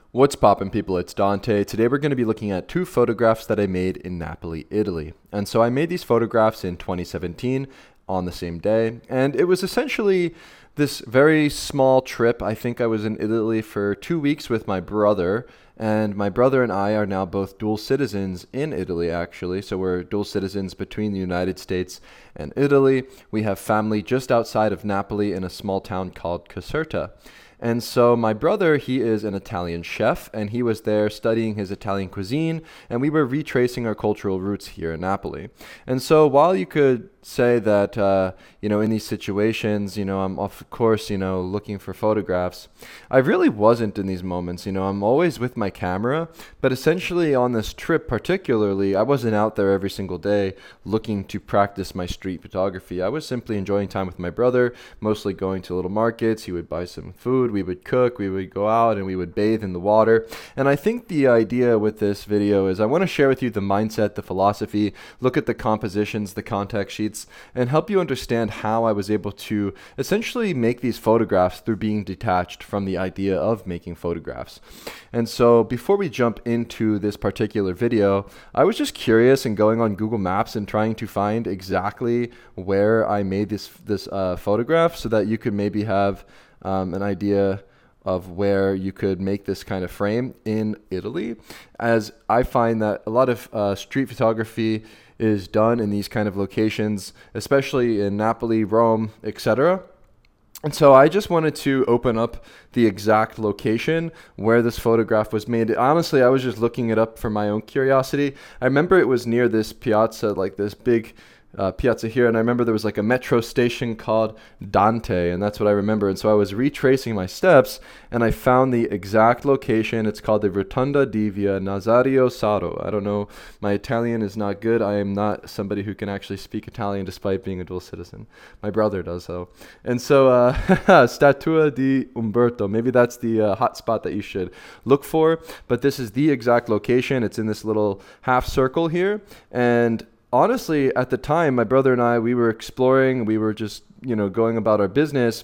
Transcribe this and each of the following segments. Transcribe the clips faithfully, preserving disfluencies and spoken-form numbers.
What's poppin', people? It's Dante. Today we're going to be looking at two photographs that I made in Napoli, Italy. And so I made these photographs in twenty seventeen on the same day, and it was essentially this very small trip. I think I was in Italy for two weeks with my brother, and my brother and I are now both dual citizens in Italy, actually. So we're dual citizens between the United States and Italy. We have family just outside of Napoli in a small town called Caserta. And so my brother, he is an Italian chef, and he was there studying his Italian cuisine, and we were retracing our cultural roots here in Napoli. And so while you could say that, uh, you know, in these situations, you know, I'm of course, you know, looking for photographs, I really wasn't in these moments. You know, I'm always with my camera, but essentially on this trip particularly, I wasn't out there every single day looking to practice my street photography. I was simply enjoying time with my brother, mostly going to little markets. He would buy some food, we would cook, we would go out, and we would bathe in the water. And I think the idea with this video is I want to share with you the mindset, the philosophy, look at the compositions, the context sheets, and help you understand how I was able to essentially make these photographs through being detached from the idea of making photographs. And so before we jump into this particular video, I was just curious and going on Google Maps and trying to find exactly where I made this this uh, photograph so that you could maybe have um, an idea of where you could make this kind of frame in Italy, as I find that a lot of uh, street photography is done in these kind of locations, especially in Napoli, Rome, et cetera. And so I just wanted to open up the exact location where this photograph was made. Honestly, I was just looking it up for my own curiosity. I remember it was near this piazza, like this big Uh, piazza here, and I remember there was like a metro station called Dante, and that's what I remember. And so I was retracing my steps, and I found the exact location. It's called the Rotonda di Via Nazario Saro. I don't know, my Italian is not good. I am not somebody who can actually speak Italian despite being a dual citizen. My brother does, though. And so uh, Statua di Umberto, maybe that's the uh, hot spot that you should look for, but this is the exact location. It's in this little half circle here, and honestly, at the time, my brother and I, we were exploring, we were just, you know, going about our business.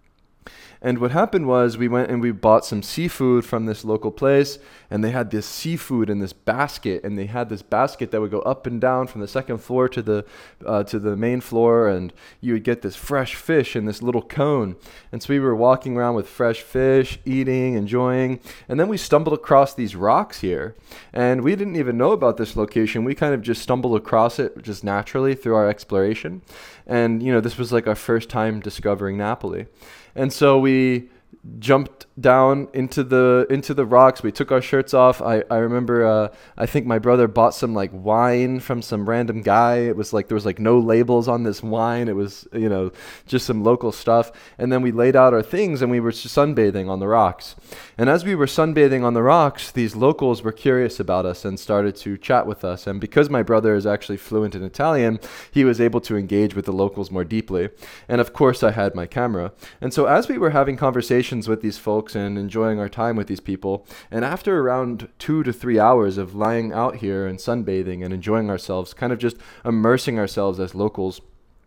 And what happened was we went and we bought some seafood from this local place, and they had this seafood in this basket, and they had this basket that would go up and down from the second floor to the uh, to the main floor, and you would get this fresh fish in this little cone. And so we were walking around with fresh fish, eating, enjoying, and then we stumbled across these rocks here, and we didn't even know about this location. We kind of just stumbled across it just naturally through our exploration. And, you know, this was like our first time discovering Napoli. And so we jumped down into the into the rocks. We took our shirts off. I, I remember uh, I think my brother bought some like wine from some random guy. It was like there was like no labels on this wine. It was, you know, just some local stuff. And then we laid out our things and we were sunbathing on the rocks. And as we were sunbathing on the rocks, these locals were curious about us and started to chat with us. And because my brother is actually fluent in Italian, he was able to engage with the locals more deeply. And of course I had my camera. And so as we were having conversations with these folks and enjoying our time with these people, and after around two to three hours of lying out here and sunbathing and enjoying ourselves, kind of just immersing ourselves as locals,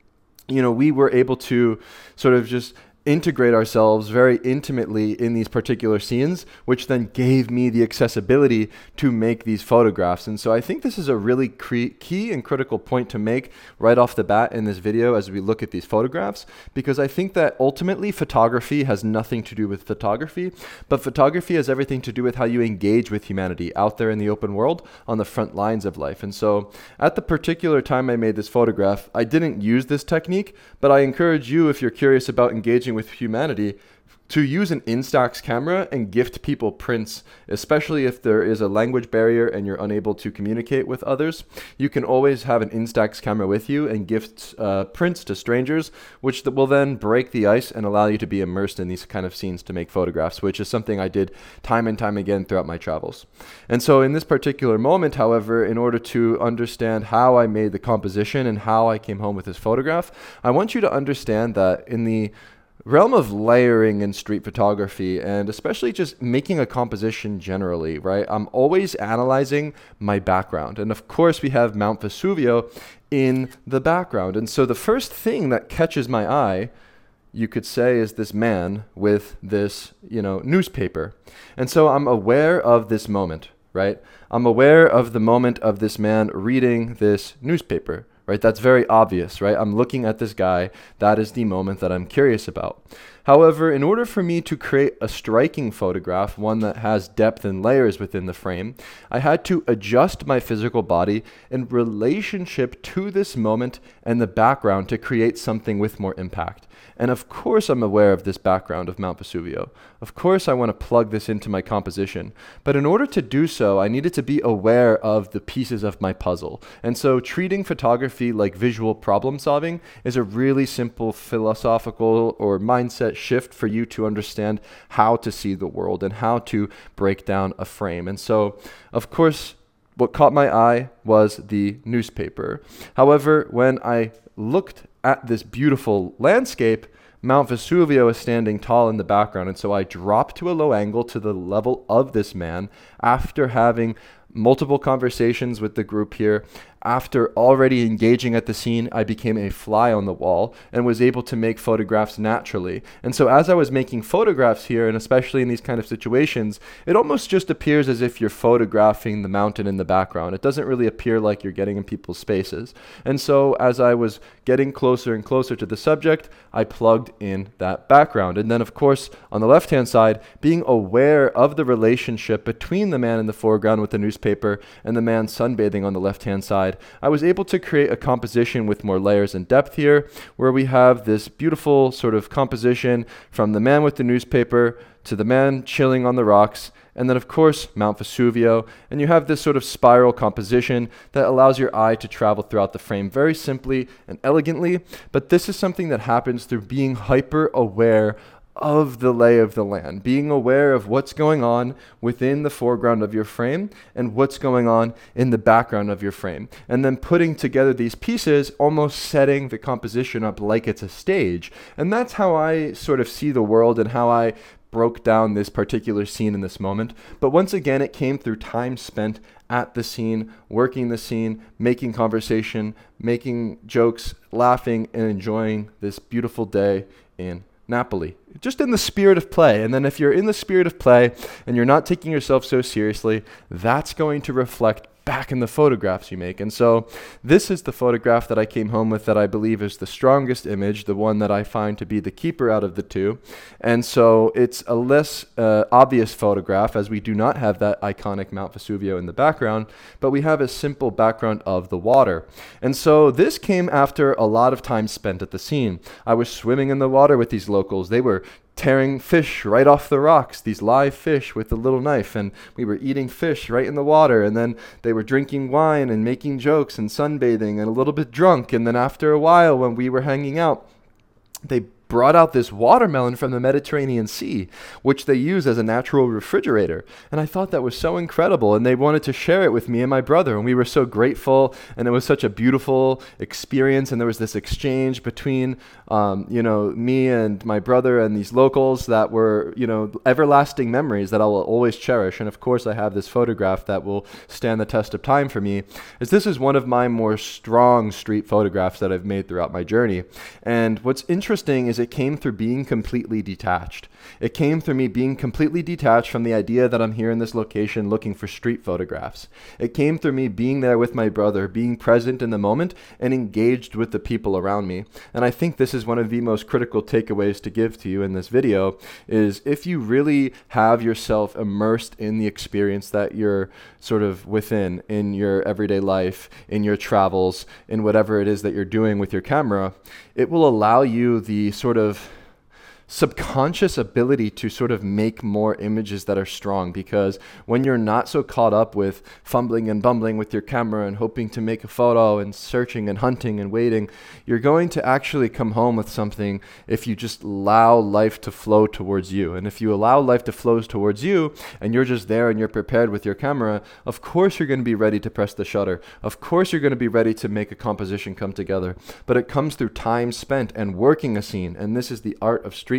you know, we were able to sort of just integrate ourselves very intimately in these particular scenes, which then gave me the accessibility to make these photographs. And so I think this is a really cre- key and critical point to make right off the bat in this video as we look at these photographs, because I think that ultimately photography has nothing to do with photography, but photography has everything to do with how you engage with humanity out there in the open world on the front lines of life. And so at the particular time I made this photograph, I didn't use this technique, but I encourage you, if you're curious about engaging with humanity, to use an Instax camera and gift people prints, especially if there is a language barrier and you're unable to communicate with others. You can always have an Instax camera with you and gift uh, prints to strangers, which th- will then break the ice and allow you to be immersed in these kind of scenes to make photographs, which is something I did time and time again throughout my travels. And so in this particular moment, however, in order to understand how I made the composition and how I came home with this photograph, I want you to understand that in the realm of layering in street photography, and especially just making a composition generally, right? I'm always analyzing my background. And of course, we have Mount Vesuvio in the background. And so the first thing that catches my eye you could say, is this man with this, you know, newspaper. And so I'm aware of this moment, right? I'm aware of the moment of this man reading this newspaper, right? That's very obvious, right? I'm looking at this guy. That is the moment that I'm curious about. However, in order for me to create a striking photograph, one that has depth and layers within the frame, I had to adjust my physical body in relationship to this moment and the background to create something with more impact. And of course I'm aware of this background of Mount Vesuvio. Of course I want to plug this into my composition. But in order to do so, I needed to be aware of the pieces of my puzzle. And so treating photography like visual problem solving is a really simple philosophical or mindset shift for you to understand how to see the world and how to break down a frame. And so, of course, what caught my eye was the newspaper. However, when I looked at this beautiful landscape, Mount Vesuvio is standing tall in the background, and so I dropped to a low angle to the level of this man after having multiple conversations with the group here. After already engaging at the scene, I became a fly on the wall and was able to make photographs naturally. And so as I was making photographs here, and especially in these kind of situations, it almost just appears as if you're photographing the mountain in the background. It doesn't really appear like you're getting in people's spaces. And so as I was getting closer and closer to the subject, I plugged in that background. And then of course, on the left-hand side, being aware of the relationship between the man in the foreground with the newspaper and the man sunbathing on the left-hand side, I was able to create a composition with more layers and depth here, where we have this beautiful sort of composition from the man with the newspaper to the man chilling on the rocks, and then of course Mount Vesuvio, and you have this sort of spiral composition that allows your eye to travel throughout the frame very simply and elegantly. But this is something that happens through being hyper aware of the lay of the land, being aware of what's going on within the foreground of your frame and what's going on in the background of your frame, and then putting together these pieces, almost setting the composition up like it's a stage. And that's how I sort of see the world and how I broke down this particular scene in this moment. But once again, it came through time spent at the scene, working the scene, making conversation, making jokes, laughing, and enjoying this beautiful day in Napoli, just in the spirit of play. And then if you're in the spirit of play and you're not taking yourself so seriously, that's going to reflect back in the photographs you make. And so this is the photograph that I came home with that I believe is the strongest image, the one that I find to be the keeper out of the two. And so it's a less uh, obvious photograph, as we do not have that iconic Mount Vesuvio in the background, but we have a simple background of the water. And so this came after a lot of time spent at the scene. I was swimming in the water with these locals. They were tearing fish right off the rocks, these live fish with a little knife, and we were eating fish right in the water, and then they were drinking wine and making jokes and sunbathing and a little bit drunk. And then after a while, when we were hanging out, they brought out this watermelon from the Mediterranean Sea, which they use as a natural refrigerator. And I thought that was so incredible, and they wanted to share it with me and my brother, and we were so grateful, and it was such a beautiful experience. And there was this exchange between um, you know, me and my brother and these locals that were, you know, everlasting memories that I will always cherish. And of course I have this photograph that will stand the test of time for me, as this is one of my more strong street photographs that I've made throughout my journey. And what's interesting is it came through being completely detached. It came through me being completely detached from the idea that I'm here in this location looking for street photographs. It came through me being there with my brother, being present in the moment and engaged with the people around me. And I think this is one of the most critical takeaways to give to you in this video, is if you really have yourself immersed in the experience that you're sort of within, in your everyday life, in your travels, in whatever it is that you're doing with your camera, it will allow you the sort of subconscious ability to sort of make more images that are strong, because when you're not so caught up with fumbling and bumbling with your camera and hoping to make a photo and searching and hunting and waiting, you're going to actually come home with something if you just allow life to flow towards you. And if you allow life to flow towards you and you're just there and you're prepared with your camera, of course you're going to be ready to press the shutter. Of course you're going to be ready to make a composition come together. But it comes through time spent and working a scene, and this is the art of street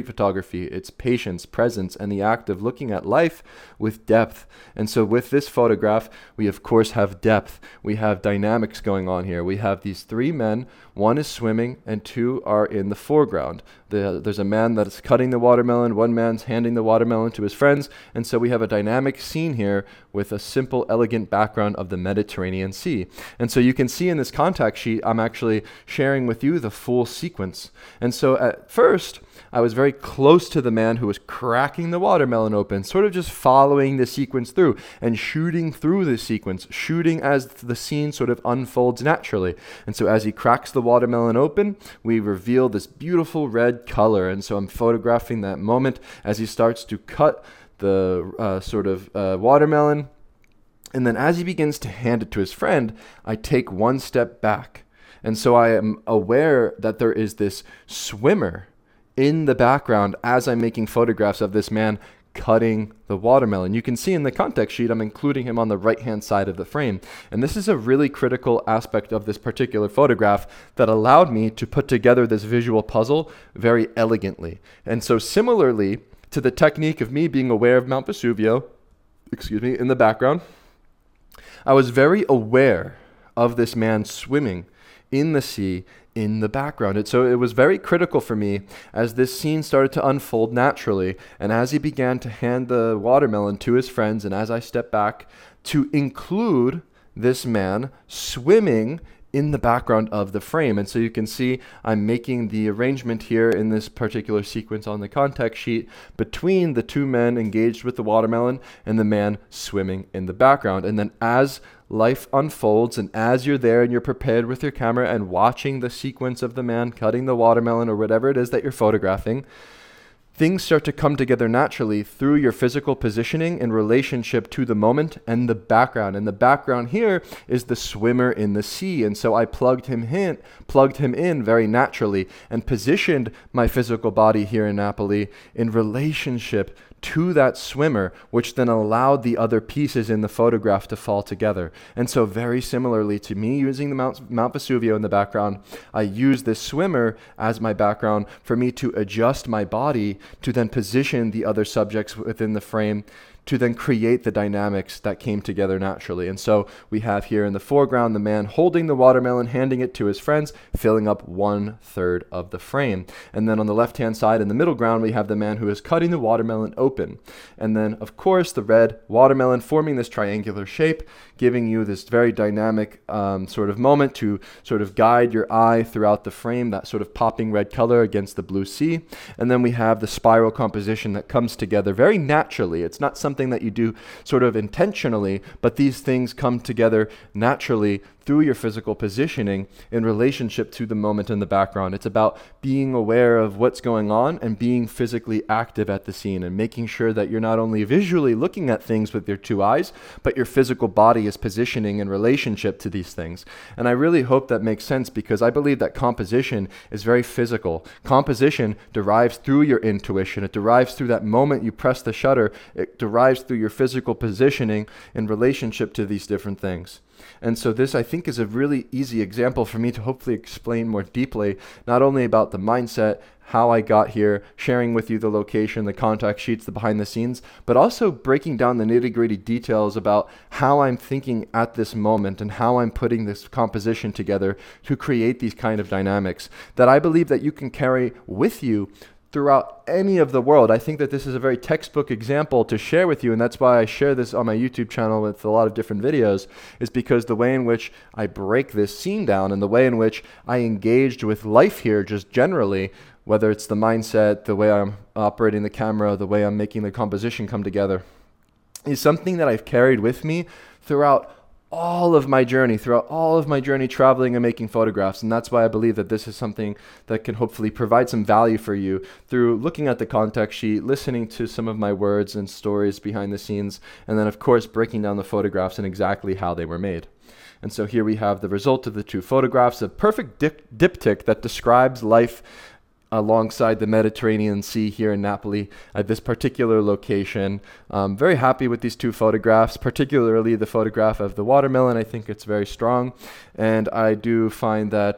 street photography. It's patience, presence, and the act of looking at life with depth. And so with this photograph, we of course have depth. We have dynamics going on here. We have these three men. One is swimming and two are in the foreground. The, there's a man that is cutting the watermelon. One man's handing the watermelon to his friends. And so we have a dynamic scene here with a simple, elegant background of the Mediterranean Sea. And so you can see in this contact sheet, I'm actually sharing with you the full sequence. And so at first, I was very close to the man who was cracking the watermelon open, sort of just following the sequence through and shooting through the sequence, shooting as the scene sort of unfolds naturally. And so as he cracks the watermelon open, we reveal this beautiful red color. And so I'm photographing that moment as he starts to cut the uh, sort of uh, watermelon. And then as he begins to hand it to his friend, I take one step back. And so I am aware that there is this swimmer in the background as I'm making photographs of this man cutting the watermelon. You can see in the context sheet, I'm including him on the right-hand side of the frame. And this is a really critical aspect of this particular photograph that allowed me to put together this visual puzzle very elegantly. And so similarly to the technique of me being aware of Mount Vesuvio, excuse me, in the background, I was very aware of this man swimming in the sea in the background. And so it was very critical for me as this scene started to unfold naturally, and as he began to hand the watermelon to his friends, and as I stepped back, to include this man swimming in the background of the frame. And so you can see I'm making the arrangement here in this particular sequence on the context sheet between the two men engaged with the watermelon and the man swimming in the background. And then as life unfolds, and as you're there and you're prepared with your camera and watching the sequence of the man cutting the watermelon or whatever it is that you're photographing, things start to come together naturally through your physical positioning in relationship to the moment and the background. And the background here is the swimmer in the sea. And so I plugged him in, plugged him in very naturally and positioned my physical body here in Napoli in relationship to that swimmer, which then allowed the other pieces in the photograph to fall together. And so very similarly to me using the Mount, Mount Vesuvio in the background, I use this swimmer as my background for me to adjust my body to then position the other subjects within the frame to then create the dynamics that came together naturally. And so we have here in the foreground the man holding the watermelon, handing it to his friends, filling up one third of the frame. And then on the left-hand side in the middle ground, we have the man who is cutting the watermelon open. And then, of course, the red watermelon forming this triangular shape, giving you this very dynamic um, sort of moment to sort of guide your eye throughout the frame, that sort of popping red color against the blue sea. And then we have the spiral composition that comes together very naturally. It's not something that you do sort of intentionally, but these things come together naturally through your physical positioning in relationship to the moment in the background. It's about being aware of what's going on and being physically active at the scene and making sure that you're not only visually looking at things with your two eyes, but your physical body is positioning in relationship to these things. And I really hope that makes sense, because I believe that composition is very physical. Composition derives through your intuition. It derives through that moment you press the shutter. It derives through your physical positioning in relationship to these different things. And so this, I think, is a really easy example for me to hopefully explain more deeply, not only about the mindset, how I got here, sharing with you the location, the contact sheets, the behind the scenes, but also breaking down the nitty-gritty details about how I'm thinking at this moment and how I'm putting this composition together to create these kind of dynamics that I believe that you can carry with you throughout any of the world. I think that this is a very textbook example to share with you, and that's why I share this on my YouTube channel with a lot of different videos, is because the way in which I break this scene down and the way in which I engaged with life here just generally, whether it's the mindset, the way I'm operating the camera, the way I'm making the composition come together, is something that I've carried with me throughout all of my journey, throughout all of my journey traveling and making photographs. And that's why I believe that this is something that can hopefully provide some value for you through looking at the contact sheet, listening to some of my words and stories behind the scenes, and then of course breaking down the photographs and exactly how they were made. And so here we have the result of the two photographs, a perfect dip diptych that describes life alongside the Mediterranean Sea here in Napoli at this particular location. Um, very happy with these two photographs, particularly the photograph of the watermelon. I think it's very strong, and I do find that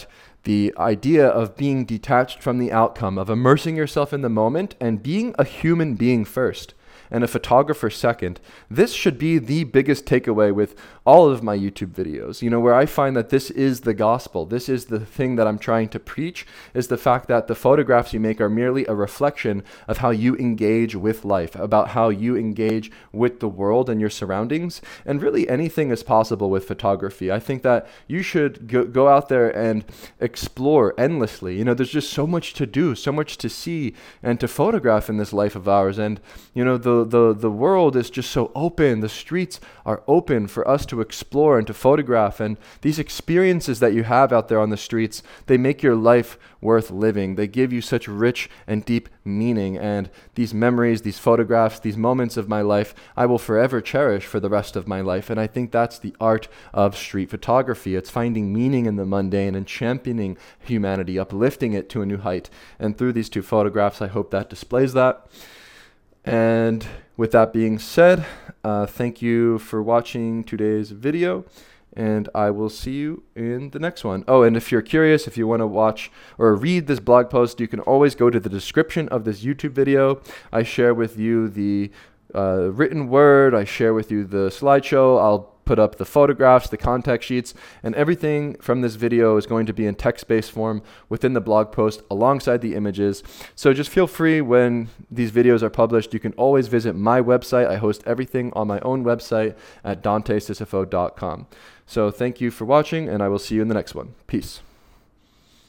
the idea of being detached from the outcome, of immersing yourself in the moment and being a human being first and a photographer second. This should be the biggest takeaway with all of my YouTube videos, you know, where I find that this is the gospel. This is the thing that I'm trying to preach, is the fact that the photographs you make are merely a reflection of how you engage with life, about how you engage with the world and your surroundings. And really anything is possible with photography. I think that you should go, go out there and explore endlessly. You know, there's just so much to do, so much to see and to photograph in this life of ours. And, you know, the the the world is just so open. The streets are open for us to explore and to photograph. And these experiences that you have out there on the streets, they make your life worth living. They give you such rich and deep meaning. And these memories, these photographs, these moments of my life, I will forever cherish for the rest of my life. And I think that's the art of street photography. It's finding meaning in the mundane and championing humanity, uplifting it to a new height. And through these two photographs, I hope that displays that. And with that being said, uh, thank you for watching today's video, and I will see you in the next one. Oh, and if you're curious, if you want to watch or read this blog post, you can always go to the description of this YouTube video. I share with you the uh, written word, I share with you the slideshow, I'll put up the photographs, the contact sheets, and everything from this video is going to be in text-based form within the blog post alongside the images. So just feel free when these videos are published. You can always visit my website. I host everything on my own website at dante sisifo dot com. So thank you for watching, and I will see you in the next one. Peace.